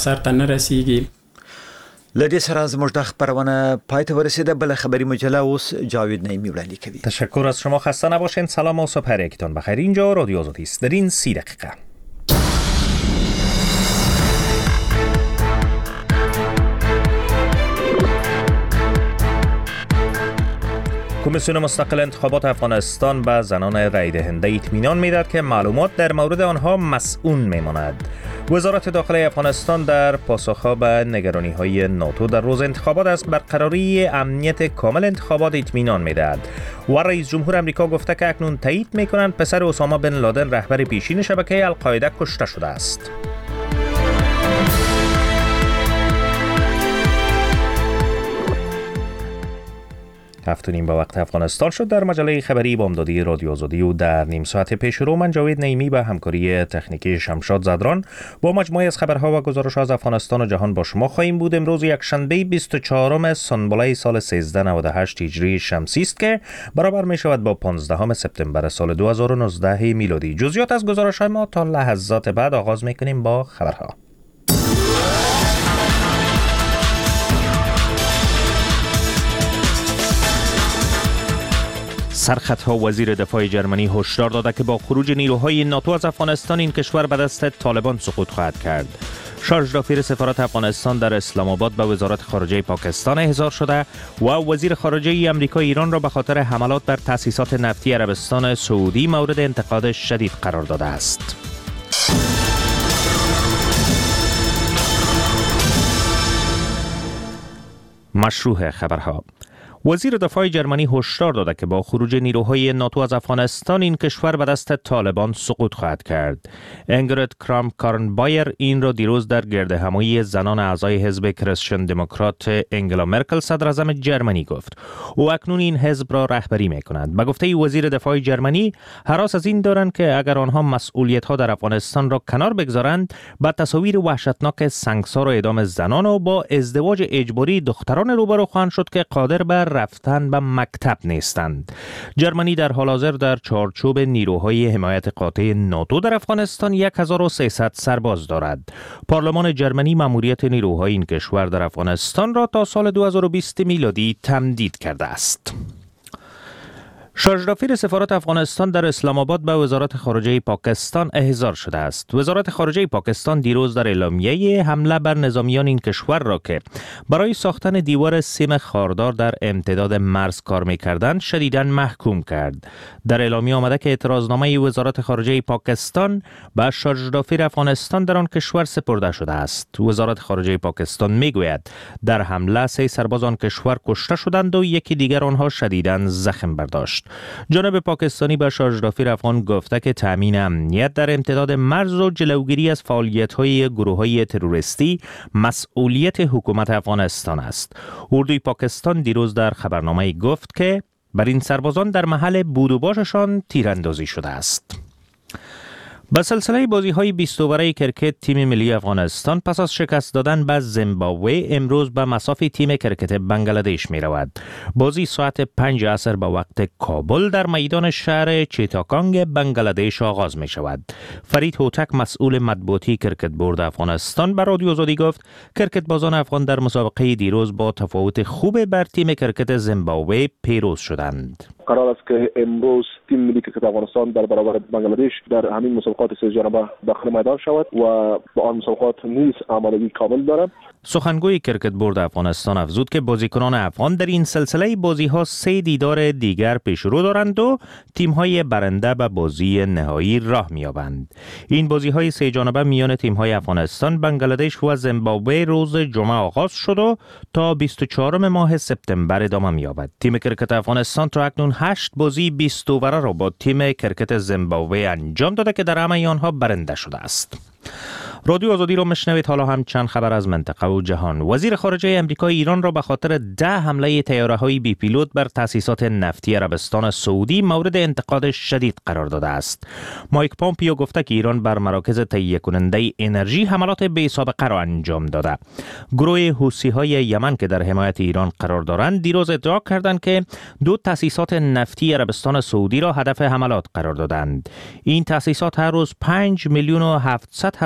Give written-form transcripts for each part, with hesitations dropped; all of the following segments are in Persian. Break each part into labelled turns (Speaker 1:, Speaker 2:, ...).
Speaker 1: سر ته نه رسیږي.
Speaker 2: لدې سره زموږ د خبرونه پای ته ورسیده. بل خبری مجله اوس جاوید نعیمی وړاندې کوي.
Speaker 3: تشکر از شما، خسته نباشین. سلام و صبح یکتون بخیر. اینجا رادیو آزادی است. در این 30 دقیقه کمیسیون مستقل انتخابات افغانستان به زنان رای دهنده اطمینان می‌دهد که معلومات در مورد آنها مسئول می‌ماند. وزارت داخلی افغانستان در پاسخ به نگرانی‌های ناتو در روز انتخابات از برقراری امنیت کامل انتخابات اطمینان می‌دهد و رئیس جمهور آمریکا گفته که اکنون تایید می‌کنند پسر اسامه بن لادن رهبر پیشین شبکه القاعده کشته شده است. هفتونیم به وقت افغانستان شد. در مجله خبری بامدادی رادیو آزادی و در نیم ساعت پیش رو من جاوید نعیمی به همکاری تکنیکی شمشاد زدران با مجموعه از خبرها و گزارش از افغانستان و جهان با شما خواهیم بود. امروز یکشنبه 24 سنبله سال 1398 هجری شمسی است که برابر می شود با 15 سپتامبر سال 2019 میلادی. جزئیات از گزارش ما تا لحظات بعد. آغاز می کنیم با خبرها. سرخطها وزیر دفاع جرمنی هشدار داده که با خروج نیروهای ناتو از افغانستان این کشور به دست طالبان سقوط خواهد کرد. شارژ دافیر سفارت افغانستان در اسلام آباد به وزارت خارجه پاکستان احضار شده و وزیر خارجه آمریکا ایران را به خاطر حملات بر تأسیسات نفتی عربستان سعودی مورد انتقاد شدید قرار داده است. مشروع خبرها. وزیر دفاع جرمنی هشدار داده که با خروج نیروهای ناتو از افغانستان این کشور به دست طالبان سقوط خواهد کرد. انگرید کرام کارنبایر این را دیروز در گردهمایی زنان اعضای حزب کریستین دموکرات انگلا مرکل صدر اعظم جرمنی گفت. او اکنون این حزب را رهبری می‌کند. به گفته وزیر دفاع جرمنی، هراس از این دارند که اگر آنها مسئولیت‌ها در افغانستان را کنار بگذارند، با تصاویر وحشتناک سنگسار و اعدام زنان و با ازدواج اجباری دختران روبرو خواهند شد که قادر بر رفتن به مکتب نیستند. جرمنی در حال حاضر در چارچوب نیروهای حمایت قاطع ناتو در افغانستان 1300 سرباز دارد. پارلمان جرمنی مأموریت نیروهای این کشور در افغانستان را تا سال 2020 میلادی تمدید کرده است. شارژ دافیر سفارت افغانستان در اسلام آباد به وزارت خارجه پاکستان احضار شده است. وزارت خارجه پاکستان دیروز در اعلامیه حمله بر نظامیان این کشور را که برای ساختن دیوار سیم خاردار در امتداد مرز کار می‌کردند شدیداً محکوم کرد. در اعلامیه آمده که اعتراضنامه وزارت خارجه پاکستان به شارژ دافیر افغانستان در آن کشور سپرده شده است. وزارت خارجه پاکستان میگوید در حمله 3 سرباز آن کشور کشته شدند و یکی دیگر آنها شدیداً زخم برداشت. جانب پاکستانی به شارژ دافیر افغان گفته که تامین امنیت در امتداد مرز و جلوگیری از فعالیت‌های گروه‌های تروریستی مسئولیت حکومت افغانستان است. اردوی پاکستان دیروز در خبرنامه‌ای گفت که بر این سربازان در محل بود و باششان تیراندازی شده است. با سلسله بازی‌های 20 اووره کرکت تیم ملی افغانستان پس از شکست دادن به زیمبابوه امروز به مصاف تیم کرکت بنگلادش می‌رود. بازی ساعت 5 عصر به وقت کابل در میدان شهر چیتاکانگ بنگلادش آغاز می‌شود. فرید هوتک مسئول مطبوعاتی کرکت بورد افغانستان به رادیو آزادی گفت کرکت بازان افغان در مسابقه دیروز با تفاوت خوب بر تیم کرکت زیمبابوه پیروز شدند.
Speaker 4: قرار است که امروز تیم ملی کرکت افغانستان در برابر بنگلادش در همین مسابقات سه جانبه داخل میدان شود و با آن مسابقات نیز آمادگی کامل دارد.
Speaker 3: سخنگوی کرکت بورد افغانستان افزود که بازیکنان افغان در این سلسله بازی‌ها 3 دیدار دیگر پیشرو دارند و تیم‌های برنده به بازی نهایی راه می‌یابند. این بازی‌های 3 جانبه میان تیم‌های افغانستان، بنگلادش و زیمبابوه روز جمعه آغاز شد و تا 24 ماه سپتامبر ادامه می‌یابد. تیم کرکت افغانستان تا اکنون 8 بازی 20 اووره را با تیم کرکت زیمبابوه انجام داده که در همه آنها برنده شده است. رادیو آزادی رو مشنوید. حالا هم چند خبر از منطقه و جهان. وزیر خارجه آمریکا ایران را به خاطر 10 حمله طیاره‌های بی پیلوت بر تأسیسات نفتی عربستان سعودی مورد انتقاد شدید قرار داده است. مایک پومپیو گفته که ایران بر مراکز تهیه کننده انرژی حملات بی سابقه را انجام داده. گروه حوثی‌های یمن که در حمایت ایران قرار دارند دیروز ادعا کردند که 2 تأسیسات نفتی عربستان سعودی را هدف حملات قرار دادند. این تأسیسات هر روز 5,700,000 برمیل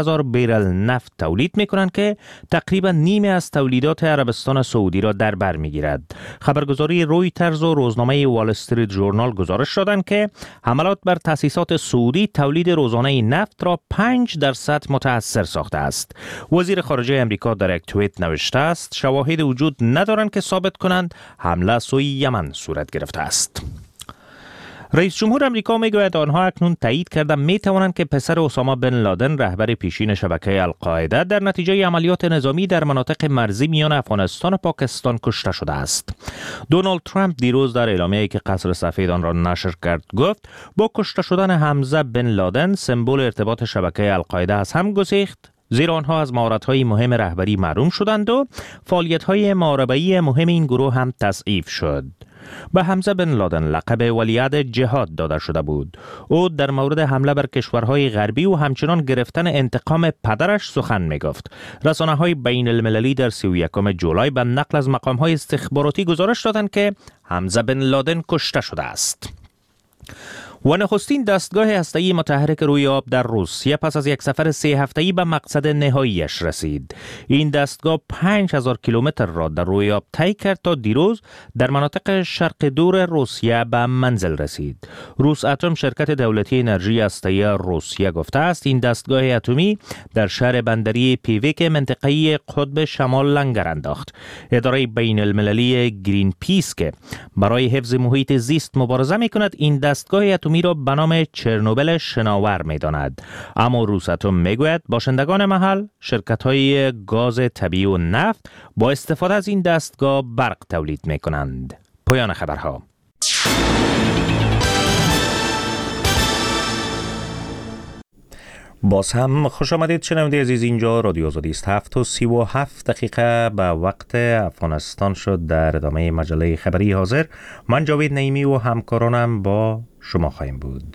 Speaker 3: برمیل نفت تولید میکنند که تقریبا نیمه از تولیدات عربستان سعودی را در بر میگیرد. خبرگزاری رویترز و روزنامه وال استریت ژورنال گزارش دادند که حملات بر تأسیسات سعودی تولید روزانه نفت را 5% متاثر ساخته است. وزیر خارجه امریکا در یک توییت نوشته است شواهد وجود ندارند که ثابت کنند حمله سوی یمن صورت گرفته است. رئیس جمهور امریکا میگوید آنها اکنون تایید کرده میتوانند که پسر اسامه بن لادن رهبر پیشین شبکه القاعده در نتیجه عملیات نظامی در مناطق مرزی میان افغانستان و پاکستان کشته شده است. دونالد ترامپ دیروز در اعلامیه‌ای که قصر سفید آن را نشر کرد گفت با کشته شدن حمزه بن لادن سمبل ارتباط شبکه القاعده از هم گسیخت، زیرا آنها از مهارت‌های مهم رهبری محروم شدند و فعالیت‌های محاربه‌ای مهم این گروه هم تضعیف شد. به حمزه بن لادن لقب ولیعهد جهاد داده شده بود. او در مورد حمله بر کشورهای غربی و همچنان گرفتن انتقام پدرش سخن می‌گفت. رسانه‌های بین المللی در 31 جولای به نقل از مقام‌های استخباراتی گزارش دادند که حمزه بن لادن کشته شده است. و نخستین دستگاه هسته‌ای متحرک روی آب در روسیه پس از یک سفر 3 هفته‌ای به مقصد نهاییش رسید. این دستگاه 5000 کیلومتر را در روی آب طی کرد تا دیروز در مناطق شرق دور روسیه به منزل رسید. روس اتم شرکت دولتی انرژی هسته‌ای روسیه گفته است این دستگاه اتمی در شهر بندری پیویک منطقه‌ای قطب شمال لنگر انداخت. اداره بین المللی گرین پیس که برای حفظ محیط زیست مبارزه می‌کند این دستگاه اتمی را به نام چرنوبل شناور می‌داند. اما روساتوم میگوید باشندگان محل شرکت‌های گاز طبیعی و نفت با استفاده از این دستگاه برق تولید می‌کنند. پایان خبرها. باز هم خوش آمدید شنونده عزیز، اینجا رادیو آزادی است. 7:37 به وقت افغانستان شد. در ادامه مجله خبری حاضر من جاوید نعیمی و همکارانم با شما خواهیم بود.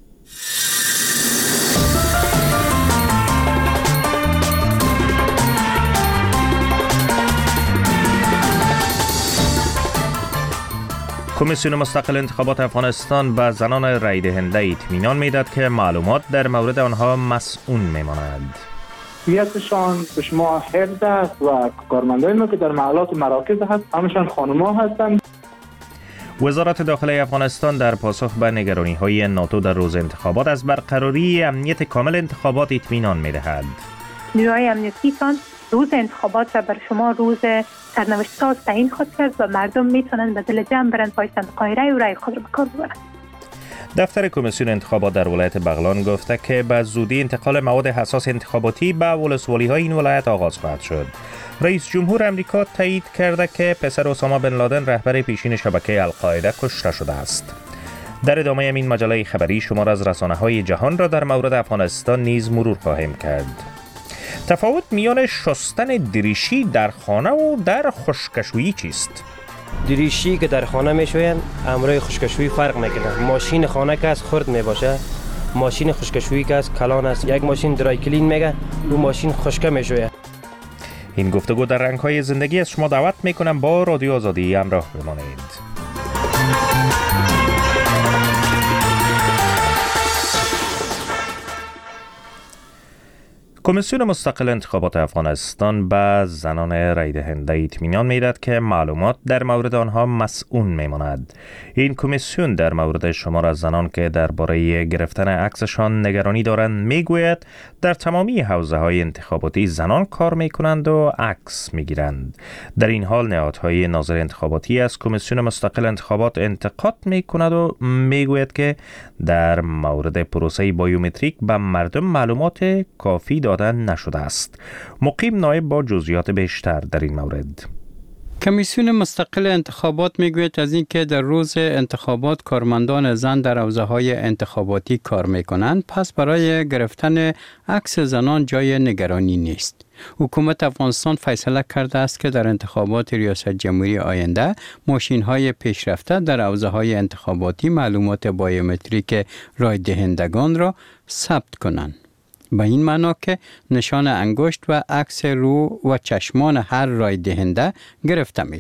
Speaker 3: کمیسیون مستقل انتخابات افغانستان به زنان رای دهنده اطمینان میداد که معلومات در مورد آنها مسئول میمانند.
Speaker 1: هویتشان به شما حفظ است و کارمندان ما که در محلات و مراکز هست همشان خانم‌ها هستند.
Speaker 3: وزارت داخلی افغانستان در پاسخ به نگرانی‌های ناتو در روز انتخابات از برقراری امنیت کامل انتخابات اطمینان می‌دهد.
Speaker 5: نیروهای امنیتیتان روز انتخابات را بر شما روز سرنوشت ساز تعیین خود کرد و مردم میتونن به دل جمع برن پای صندوق‌های رای و رای خود را به کار ببرند.
Speaker 3: دفتر کمیسیون انتخابات در ولایت بغلان گفته که به زودی انتقال مواد حساس انتخاباتی به ولسوالی‌های این ولایت آغاز خواهد شد. رئیس جمهور امریکا تایید کرده که پسر اسامه بن لادن رهبر پیشین شبکه القاعده کشته شده است. در ادامه این مجله خبری شمار از رسانه‌های جهان را در مورد افغانستان نیز مرور خواهیم کرد. تفاوت میان شستن دریشی در خانه و در خشکشویی چیست؟
Speaker 6: دریشی که در خانه میشوین امروی خشکشویی فرق میکنه. ماشین خانه که از خرد میباشه، ماشین خشکشویی که از کلان است. یک ماشین درای کلین میگه، دو ماشین خشکه میشوه.
Speaker 3: این گفتگو در رنگ‌های زندگی از شما دعوت میکنم با رادیو آزادی همراه بمانید. کمیسیون مستقل انتخابات افغانستان به زنان رای دهنده اطمینان میدهد که معلومات در مورد آنها مسئول میماند. این کمیسیون در مورد شمار از زنان که درباره گرفتن عکسشان نگرانی دارند میگوید در تمامی حوزه‌های انتخاباتی زنان کار میکنند و عکس میگیرند. در این حال نهادهای ناظر انتخاباتی از کمیسیون مستقل انتخابات انتقاد میکند و میگوید که در مورد پروسه بایومتریک به مردم معلومات کافی داده نشده است. مقیم نایب با جزئیات بیشتر در این مورد.
Speaker 7: کمیسیون مستقل انتخابات میگوید از اینکه در روز انتخابات کارمندان زن در حوزه‌های انتخاباتی کار میکنند، پس برای گرفتن عکس زنان جای نگرانی نیست. حکومت افغانستان فیصله کرده است که در انتخابات ریاست جمهوری آینده ماشین‌های پیشرفته در حوزه‌های انتخاباتی معلومات بایومتریک رای دهندگان را ثبت کنند. به این معنا که نشان انگشت و عکس رو و چشمان هر رای دهنده گرفته می شود.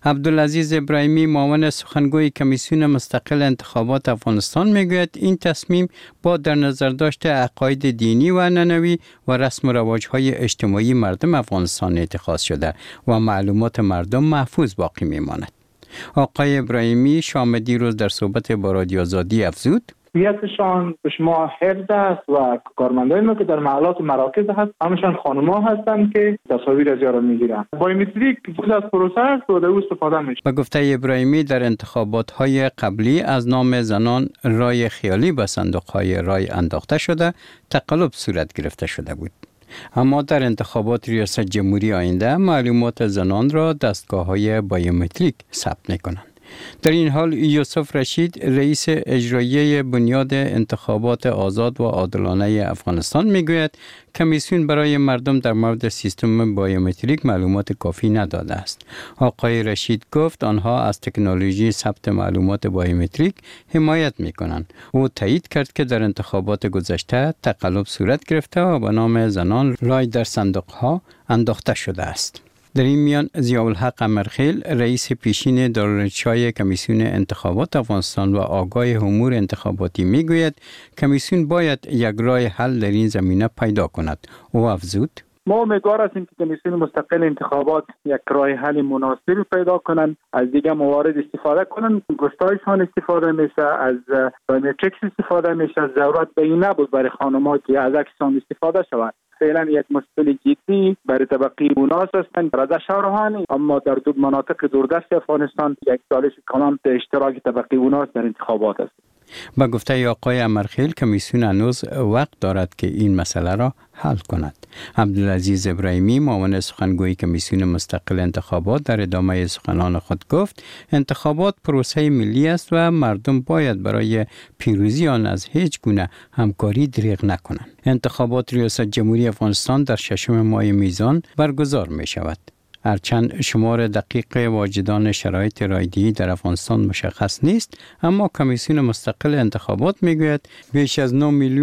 Speaker 7: عبدالعزیز ابراهیمی معاون سخنگوی کمیسیون مستقل انتخابات افغانستان میگوید این تصمیم با در نظر داشت عقاید دینی و عنعنوی و رسم و رواج‌های اجتماعی مردم افغانستان اتخاذ شده و معلومات مردم محفوظ باقی میماند. آقای ابراهیمی شام دیروز در صحبت با رادیو آزادی افزود:
Speaker 1: هویتشان به شما حفظ است و کارمندان ما که در محلات و مراکز هست همشان خانم‌ها هستند که تصاویر از یارو میگیرن. بایومتریک جز از پروسه است و در استفاده میشه.
Speaker 7: به گفته ابراهیمی در انتخابات‌های قبلی از نام زنان رای خیالی به صندوق‌های رای انداخته شده، تقلب صورت گرفته شده بود. اما در انتخابات ریاست جمهوری آینده معلومات زنان را دستگاه‌های بایومتریک ثبت می‌کنند. در این حال یوسف رشید رئیس اجرایی بنیاد انتخابات آزاد و عادلانه افغانستان میگوید کمیسیون برای مردم در مورد سیستم بایومتریک معلومات کافی نداده است. آقای رشید گفت آنها از تکنولوژی ثبت معلومات بایومتریک حمایت میکنند. او تایید کرد که در انتخابات گذشته تقلب صورت گرفته و به نام زنان رای در صندوقها انداخته شده است. در این میان ضیاءالحق قمرخیل رئیس پیشین دارالارشدهای کمیسیون انتخابات افغانستان و آگاه امور انتخاباتی میگوید کمیسیون باید یک راه حل در این زمینه پیدا کند. او افزود:
Speaker 1: ما امیدوار هستیم که کمیسیون مستقل انتخابات یک راه حل مناسب پیدا کنند، از دیگه موارد استفاده کنند، گستایشان استفاده میشه، از بایومتریکس استفاده میشه، ضرورت به این نبود برای خانم‌ها که از عکسشان استفاده شود. فعلا یک مشکل جدی برای طبقه اوناس هستند رضا شاهروحانی، اما در دو مناطق دوردست افغانستان یک چالش کلان به اشتراک طبقه اوناس در انتخابات است.
Speaker 7: با گفته آقای امرخیل کمیسیون هنوز وقت دارد که این مسئله را حل کند. عبدالعزیز ابراهیمی معاون سخنگوی کمیسیون مستقل انتخابات در ادامه سخنان خود گفت انتخابات پروسه ملی است و مردم باید برای پیروزی آن از هیچ گونه همکاری دریغ نکنند. انتخابات ریاست جمهوری افغانستان در 6 ماه میزان برگزار می شود. هرچند شمار دقیق واجدان شرایط رایدهی در افغانستان مشخص نیست، اما کمیسیون مستقل انتخابات میگوید بیش از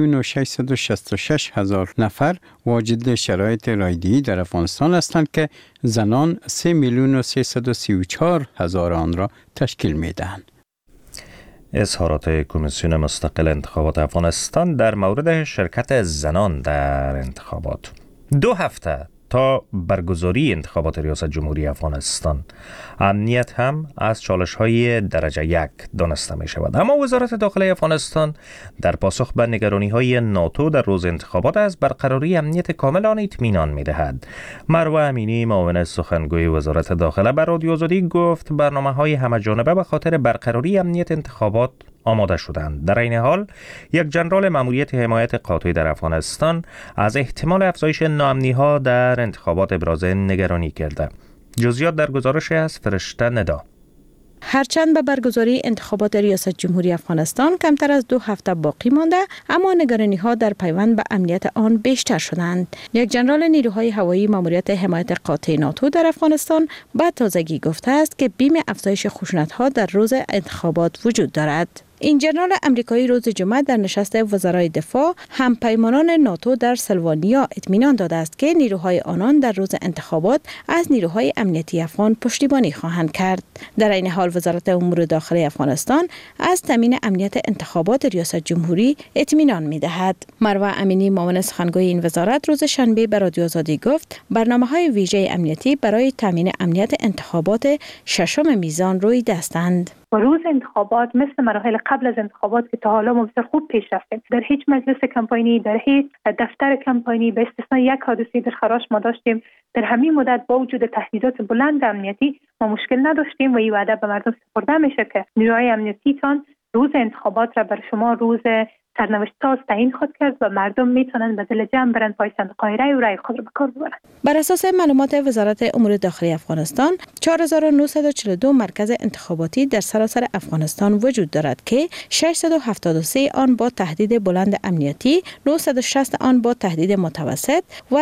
Speaker 7: 9,666,000 نفر واجد شرایط رایدهی در افغانستان هستند که زنان 3,334,000 آن را تشکیل میدهند.
Speaker 3: اظهارات کمیسیون مستقل انتخابات افغانستان در مورد شرکت زنان در انتخابات. 2 هفته تا برگزاری انتخابات ریاست جمهوری افغانستان امنیت هم از چالش‌های درجه 1 دانسته می شود. اما وزارت داخله افغانستان در پاسخ به نگرانی‌های ناتو در روز انتخابات از برقراری امنیت کامل آن اطمینان می دهد. مروه امینی معاون سخنگوی وزارت داخله بر رادیو آزادی گفت برنامه‌های همه‌جانبه به خاطر برقراری امنیت انتخابات آماده شدند. در این حال یک ژنرال مأموریت حمایت قاطع در افغانستان از احتمال افزایش ناامنی‌ها در انتخابات ابراز نگرانی کرده. جزئیات در گزارش از فرشته ندا.
Speaker 8: هرچند به برگزاری انتخابات ریاست جمهوری افغانستان کمتر از 2 هفته باقی مانده، اما نگرانی‌ها در پیوند به امنیت آن بیشتر شدند. یک ژنرال نیروهای هوایی مأموریت حمایت قاطع ناتو در افغانستان به تازگی گفته است که بیم افزایش خشونت‌ها در روز انتخابات وجود دارد. این ژنرال امریکایی روز جمعه در نشست وزرای دفاع همپیمانان ناتو در سلوانیا اطمینان داده است که نیروهای آنان در روز انتخابات از نیروهای امنیتی افغان پشتیبانی خواهند کرد. در این حال وزارت امور داخلی افغانستان از تامین امنیت انتخابات ریاست جمهوری اطمینان می‌دهد. مروه امینی معاون سخنگوی این وزارت روز شنبه به رادیو آزادی گفت برنامه‌های ویژه امنیتی برای تامین امنیت انتخابات 6 میزان روی دستند.
Speaker 5: و روز انتخابات مثل مراحل قبل از انتخابات که تا حالا ما بسیار خوب پیش رفتیم، در هیچ مجلس کمپاینی، در هیچ دفتر کمپاینی به استثنای یک حادثه در خراش ما داشتیم. در همین مدت با وجود تهدیدات بلند امنیتی ما مشکل نداشتیم و این وعده به مردم سپرده میشه که نیروهای امنیتیتان روز انتخابات را بر شما روز سرنوشت ساز تعیین خود کرد و مردم میتونن به دل جمع برن پای صندوق‌های رای و رای خود را به کار ببرن.
Speaker 8: بر اساس معلومات وزارت امور داخلی افغانستان 4942 مرکز انتخاباتی در سراسر افغانستان وجود دارد که 673 آن با تهدید بلند امنیتی، 960 آن با تهدید متوسط و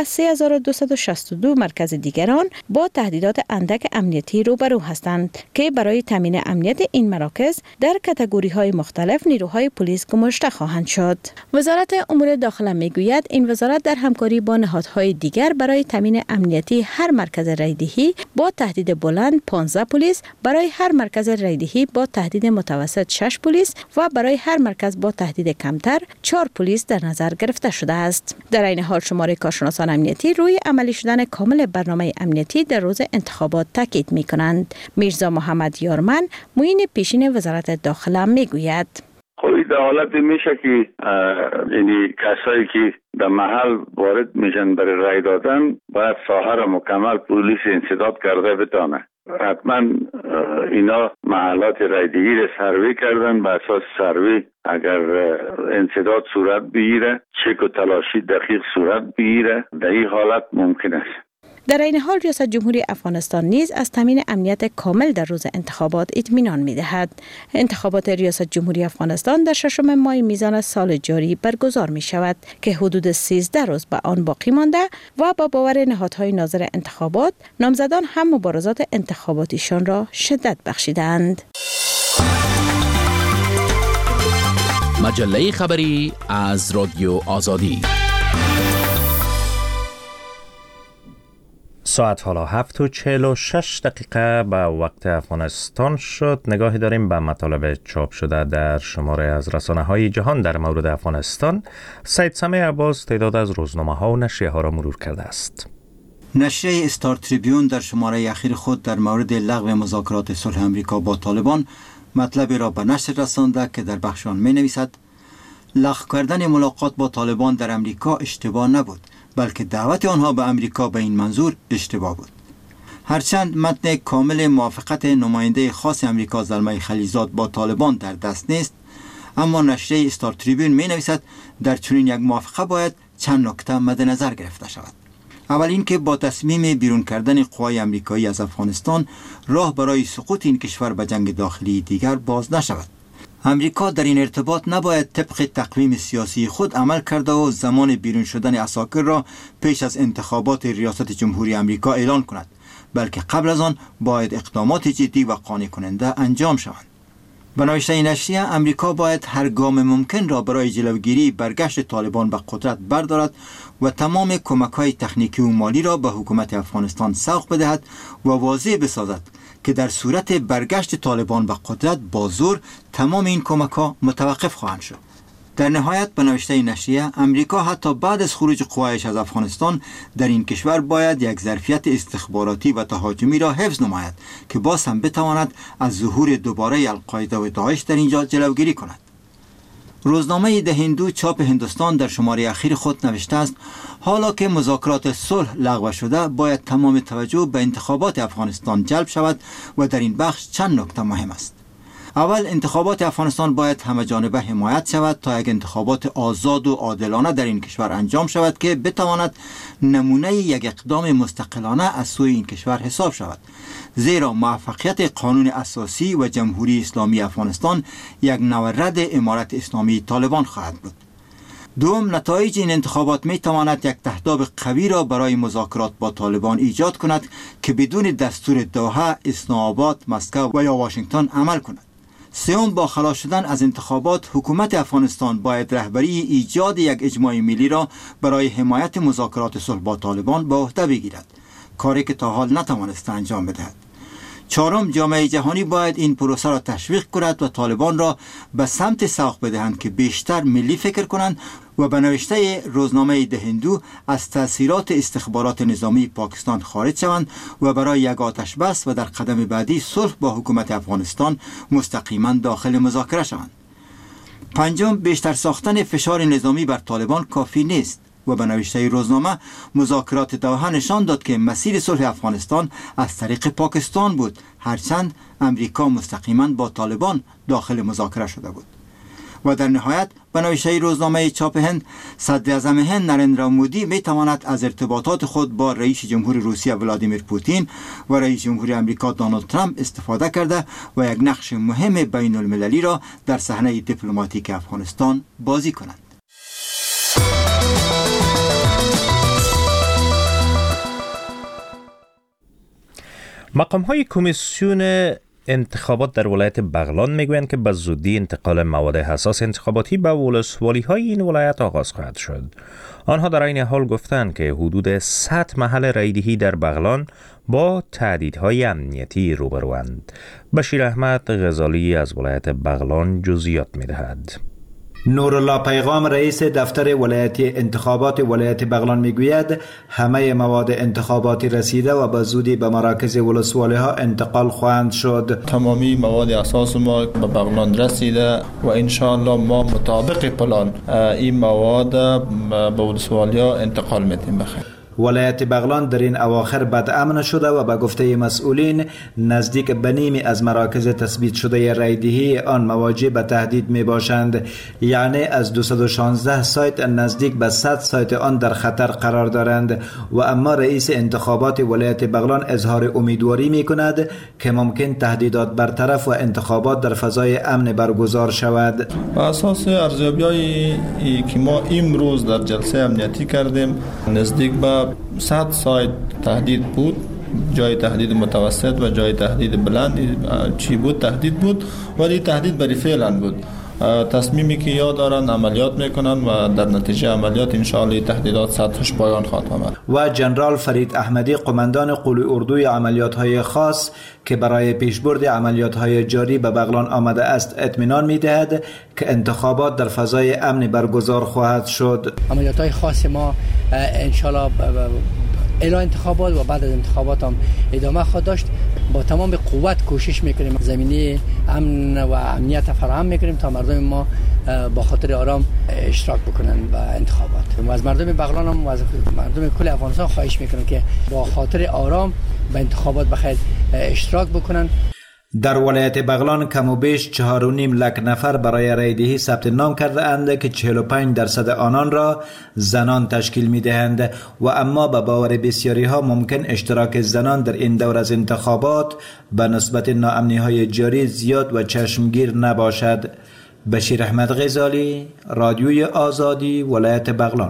Speaker 8: 3262 مرکز دیگران با تهدیدات اندک امنیتی روبرو هستند که برای تامین امنیت این مراکز در کاتگوری‌های مختلف نیروهای پلیس گماشته خواهند شد. وزارت امور داخله میگوید این وزارت در همکاری با نهادهای دیگر برای تامین امنیتی هر مرکز رایدهی با تهدید بلند 15 پلیس، برای هر مرکز رایدهی با تهدید متوسط 6 پلیس و برای هر مرکز با تهدید کمتر 4 پلیس در نظر گرفته شده است. در این حال شماره کارشناسان امنیتی روی عملی شدن کامل برنامه امنیتی در روز انتخابات تاکید می‌کنند. میرزا محمد یارمن معین پیشین وزارت داخله میگوید
Speaker 9: خب در حالت میشه که یعنی کسایی که در محل وارد میشن برای رای دادن باید ساحه را مکمل پلیس انسداد کرده بتانه. حتما اینا محلات رایدهی را سروی کردن، به اساس سروی اگر انسداد صورت بگیره چک و تلاشی دقیق صورت بگیره در این حالت ممکن است.
Speaker 8: در این حال ریاست جمهوری افغانستان نیز از تامین امنیت کامل در روز انتخابات اطمینان می‌دهد. انتخابات ریاست جمهوری افغانستان در 6 ماه میزان سال جاری برگزار می‌شود که حدود 13 روز به آن باقی مانده و با باور نهادهای ناظر انتخابات نامزدان هم مبارزات انتخاباتیشان را شدت بخشیدند.
Speaker 10: مجله خبری از رادیو آزادی.
Speaker 3: ساعت حالا 7:46 به وقت افغانستان شد. نگاهی داریم به مطالب چاپ شده در شماره از رسانه‌های جهان در مورد افغانستان. سید سمیع عباس تعداد از روزنامه‌ها و نشریه‌ها را مرور کرده است.
Speaker 11: نشریه استار تریبیون در شماره اخیر خود در مورد لغو مذاکرات صلح آمریکا با طالبان مطلبی را به نشر رسانده که در بخش آن می‌نویسد لغو کردن ملاقات با طالبان در امریکا اشتباه نبود، بلکه دعوت آنها به امریکا به این منظور اشتباه بود. هرچند متن کامل موافقت نماینده خاص امریکا زلمه خلیلزاد با طالبان در دست نیست، اما نشریه استار تریبیون می نویسد در چنین یک موافقه باید چند نکته مد نظر گرفته شود. اول اینکه با تصمیم بیرون کردن قوای امریکایی از افغانستان راه برای سقوط این کشور به جنگ داخلی دیگر باز نشود. امریکا در این ارتباط نباید طبق تقویم سیاسی خود عمل کرده و زمان بیرون شدن عساکر را پیش از انتخابات ریاست جمهوری امریکا اعلان کند، بلکه قبل از آن باید اقدامات جدی و قانع کننده انجام شوند. به نوشته نشریه امریکا باید هر گام ممکن را برای جلوگیری برگشت طالبان به قدرت بردارد و تمام کمک‌های تکنیکی و مالی را به حکومت افغانستان سوق بدهد و واضح بسازد که در صورت برگشت طالبان به قدرت با زور تمام این کمک‌ها متوقف خواهند شد. در نهایت به نوشته نشریه امریکا حتی بعد از خروج قوایش از افغانستان در این کشور باید یک ظرفیت استخباراتی و تهاجمی را حفظ نماید که باز هم بتواند از ظهور دوباره القاعده و داعش در اینجا جلوگیری کند. روزنامه د هندو چاپ هندوستان در شماره اخیر خود نوشته است حالا که مذاکرات صلح لغو شده باید تمام توجه به انتخابات افغانستان جلب شود و در این بخش چند نکته مهم است. اول انتخابات افغانستان باید همه‌جانبه حمایت شود تا یک انتخابات آزاد و عادلانه در این کشور انجام شود که بتواند نمونه یک اقدام مستقلانه از سوی این کشور حساب شود، زیرا موفقیت قانون اساسی و جمهوری اسلامی افغانستان یک نورد امارت اسلامی طالبان خواهد بود. دوم، نتایج این انتخابات می تواند یک تهداب قوی را برای مذاکرات با طالبان ایجاد کند که بدون دستور دوحه، اسلام آباد، مسکو و یا واشنگتن عمل کند. سوم، با خلاص شدن از انتخابات حکومت افغانستان باید رهبری ایجاد یک اجماع ملی را برای حمایت مذاکرات صلح با طالبان به عهده بگیرد، کاری که تا حال نتوانسته انجام بدهد. چهارم، جامعه جهانی باید این پروسه را تشویق کند و طالبان را به سمت سوق بدهند که بیشتر ملی فکر کنند و به نوشته روزنامه د هندو از تأثیرات استخبارات نظامی پاکستان خارج شوند و برای یک آتش بس و در قدم بعدی صلح با حکومت افغانستان مستقیما داخل مذاکره شوند. پنجم، بیشتر ساختن فشار نظامی بر طالبان کافی نیست و به نوشته روزنامه مذاکرات دوحه نشان داد که مسیر صلح افغانستان از طریق پاکستان بود، هرچند امریکا مستقیما با طالبان داخل مذاکره شده بود. و در نهایت به نوشته روزنامه چاپ هند، صدر اعظم هند نریندرا مودی می تواند از ارتباطات خود با رئیس جمهور روسیه ولادیمیر پوتین و رئیس جمهور امریکا دونالد ترامپ استفاده کرده و یک نقش مهم بین المللی را در صحنه دیپلماتیک افغانستان بازی کنند.
Speaker 3: مقام‌های کمیسیون انتخابات در ولایت بغلان میگویند که به زودی انتقال مواد حساس انتخاباتی به ولسوالی‌های این ولایت آغاز خواهد شد. آنها در این حال گفتند که حدود 100 محل رایدهی در بغلان با تهدیدهای امنیتی روبروند. بشیر احمد غزالی از ولایت بغلان جزئیات می‌دهد.
Speaker 12: نورالله پیغام رئیس دفتر ولایتی انتخابات ولایت بغلان میگوید همه مواد انتخاباتی رسیده و به زودی به مراکز ولسوالی ها انتقال خواهند شد.
Speaker 13: تمامی مواد اساس ما به بغلان رسیده و انشاءالله ما مطابق پلان این مواد به ولسوالی ها انتقال میدیم. بخیر.
Speaker 12: ولایت بغلان در این اواخر بدامن شده و به گفته مسئولین نزدیک به نیمی از مراکز تثبیت شده رایدهی آن مواجه به تهدید می باشند، یعنی از 216 سایت نزدیک به 100 سایت آن در خطر قرار دارند و اما رئیس انتخابات ولایت بغلان اظهار امیدواری می کند که ممکن تهدیدات برطرف و انتخابات در فضای امن برگزار شود.
Speaker 13: با اساس ارزیابی‌هایی که ما امروز در جلسه امنیتی کردیم نزدیک به 100 سایت تهدید بود، جای تهدید متوسط و جای تهدید بلند چی بود تهدید بود، ولی تهدید بری فعلا بود. تصمیمی که یا دارن عملیات میکنن و در نتیجه عملیات انشاءالله تهدیدات سطحش پایان خواهد آمد.
Speaker 12: و جنرال فرید احمدی قماندان قول اردوی عملیات های خاص که برای پیشبرد عملیات های جاری به بغلان آمده است اطمینان میدهد که انتخابات در فضای امن برگزار خواهد شد.
Speaker 14: عملیات های خاص ما انشاءالله الی انتخابات و بعد از انتخابات هم ادامه خواهد داشت. با تمام قوت کوشش میکنیم زمینه امن و امنیت فراهم میکنیم تا مردم ما با خاطر آرام اشتراک بکنن به انتخابات. و از مردم بغلان هم و از مردم کل افغانستان خواهش میکنم که با خاطر آرام به انتخابات بخیر اشتراک بکنن.
Speaker 12: در ولایت بغلان کم و بیش 4.5 لک نفر برای رایدهی ثبت نام کرده اند که 45% آنان را زنان تشکیل می دهند و اما به باور بسیاری ها ممکن اشتراک زنان در این دور از انتخابات به نسبت ناامنی های جاری زیاد و چشمگیر نباشد. بشیر احمد غزالی، رادیوی آزادی، ولایت بغلان.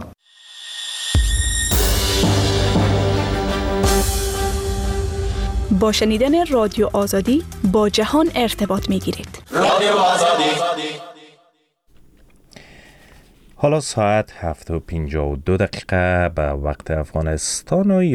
Speaker 15: با شنیدن رادیو آزادی با جهان ارتباط می‌گیرید. رادیو آزادی.
Speaker 3: حالا ساعت 7:52 به وقت افغانستان و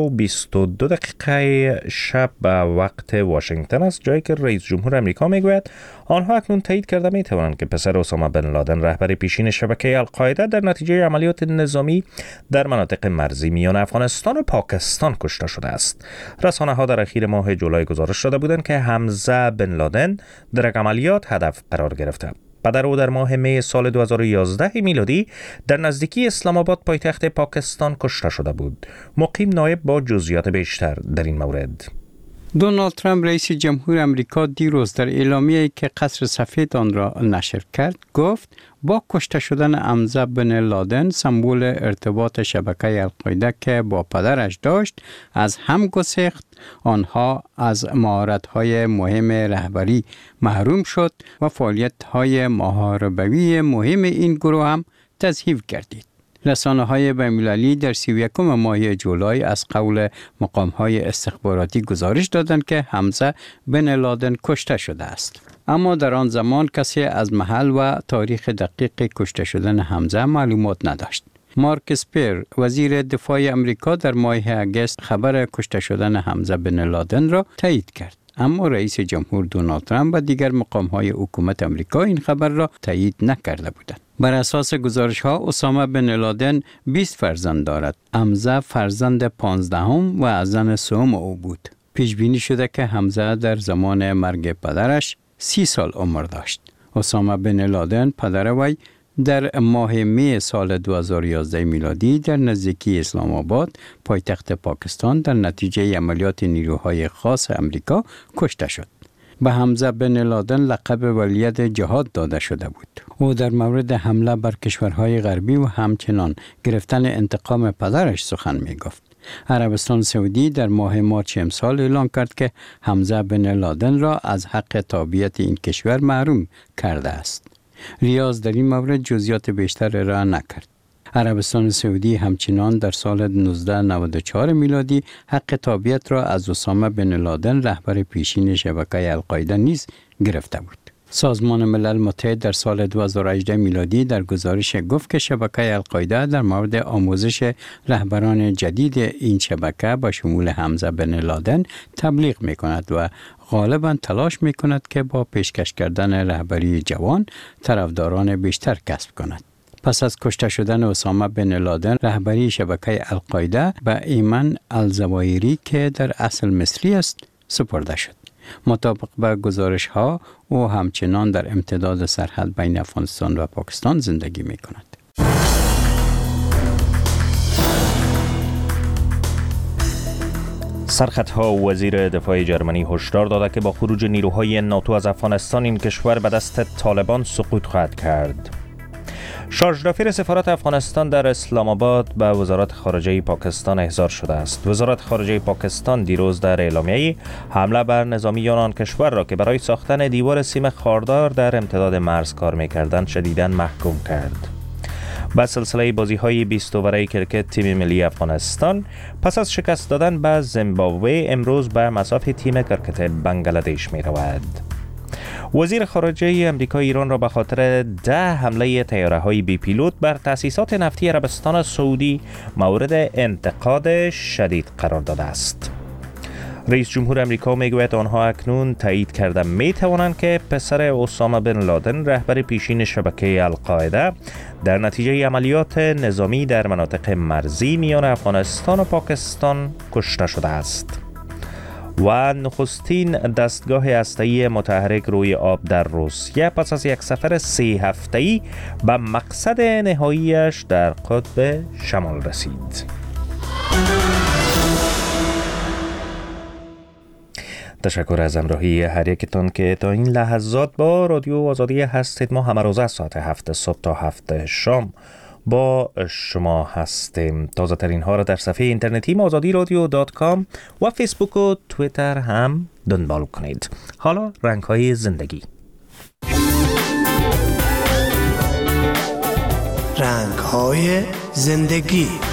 Speaker 3: 11:22 شب به وقت واشنگتن است، جایی که رئیس جمهور امریکا میگوید آنها اکنون تایید کرده میتوانند که پسر اسامه بن لادن رهبر پیشین شبکه القاعده در نتیجه عملیات نظامی در مناطق مرزی میان افغانستان و پاکستان کشته شده است. رسانه ها در اخیر ماه جولای گزارش داده بودند که حمزه بن لادن در عملیات هدف قرار گرفته. پدر او در ماه می سال 2011 میلادی در نزدیکی اسلام آباد پایتخت پاکستان کشته شده بود. مقیم نایب با جزئیات بیشتر در این مورد.
Speaker 7: دونالد ترامپ رئیس جمهور امریکا دیروز در اعلامیه‌ای که قصر سفید آن را نشر کرد گفت با کشته شدن حمزه بن لادن سمبل ارتباط شبکه القاعده که با پدرش داشت از هم گسیخت، آنها از مهارت‌های مهم رهبری محروم شد و فعالیت‌های محاربوی مهم این گروه هم تضعیف گردید. رسانه‌های بین‌المللی در 31 ماه جولای از قول مقام‌های استخباراتی گزارش دادند که حمزه بن لادن کشته شده است. اما در آن زمان کسی از محل و تاریخ دقیق کشته شدن حمزه معلومات نداشت. مارک اسپر وزیر دفاع امریکا در ماه اگست خبر کشته شدن حمزه بن لادن را تایید کرد. اما رئیس جمهور دونالد ترامپ و دیگر مقام‌های حکومت امریکا این خبر را تایید نکرده بودند. بر اساس گزارش‌ها اسامه بن لادن 20 فرزند دارد. حمزه فرزند 15ام و زن سوم او بود. پیش بینی شده که حمزه در زمان مرگ پدرش 30 سال عمر داشت. اسامه بن لادن پدر وی در ماه می سال 2011 میلادی در نزدیکی اسلام آباد پایتخت پاکستان در نتیجه عملیات نیروهای خاص امریکا کشته شد. به حمزه بن لادن لقب ولیت جهاد داده شده بود. او در مورد حمله بر کشورهای غربی و همچنان گرفتن انتقام پدرش سخن می گفت. عربستان سعودی در ماه مارچ امسال اعلام کرد که حمزه بن لادن را از حق تابعیت این کشور محروم کرده است. ریاض در این مورد جزئیات بیشتر را نکرد. عربستان سعودی همچنان در سال 1994 میلادی حق تابعیت را از اسامه بن لادن رهبر پیشین شبکه القاعده نیز گرفته بود. سازمان ملل متحد در سال 2018 میلادی در گزارش گفت که شبکه القاعده در مورد آموزش رهبران جدید این شبکه با شمول حمزه بن لادن تبلیغ می کند و غالباً تلاش می کند که با پیشکش کردن رهبری جوان طرفداران بیشتر کسب کند. پس از کشته شدن اسامه بن لادن رهبری شبکه القاعده به ایمن الزوایری که در اصل مصری است سپرده شد. مطابق به گزارش ها او همچنان در امتداد سرحد بین افغانستان و پاکستان زندگی می کند.
Speaker 3: سرخطها وزیر دفاع جرمنی هشدار داده که با خروج نیروهای ناتو از افغانستان این کشور به دست طالبان سقوط خواهد کرد. شارژ دافیر سفارت افغانستان در اسلام آباد به وزارت خارجه پاکستان احضار شده است. وزارت خارجه پاکستان دیروز در اعلامیه‌ای حمله بر نظامیان آن کشور را که برای ساختن دیوار سیم خاردار در امتداد مرز کار می‌کردند شدیداً محکوم کرد. با سلسله بازی‌های 20 اوره کرکت تیم ملی افغانستان پس از شکست دادن به زیمبابوه امروز به مصاف تیم کرکت بنگلادش می‌رود. وزیر خارجه امریکا ایران را به خاطر 10 حمله طیاره‌های بی پیلوت بر تأسیسات نفتی عربستان سعودی مورد انتقاد شدید قرار داده است. رئیس جمهور امریکا میگوید آنها اکنون تایید کرده میتوانند که پسر اسامه بن لادن رهبر پیشین شبکه القاعده در نتیجه عملیات نظامی در مناطق مرزی میان افغانستان و پاکستان کشته شده است. و نخستین دستگاه هسته‌ای متحرک روی آب در روسیه پس از یک سفر 3 هفته‌ای به مقصد نهاییش در قطب شمال رسید. تشکر از همراهی هر یکتان که تا این لحظات با رادیو آزادی هستید. ما همه روزه ساعت 7 صبح تا 7 شام با شما هستیم. تازه ترین ها را در صفحه اینترنتی azadiradio.com و فیسبوک و تویتر هم دنبال کنید. حالا رنگ های زندگی.
Speaker 16: رنگ های زندگی.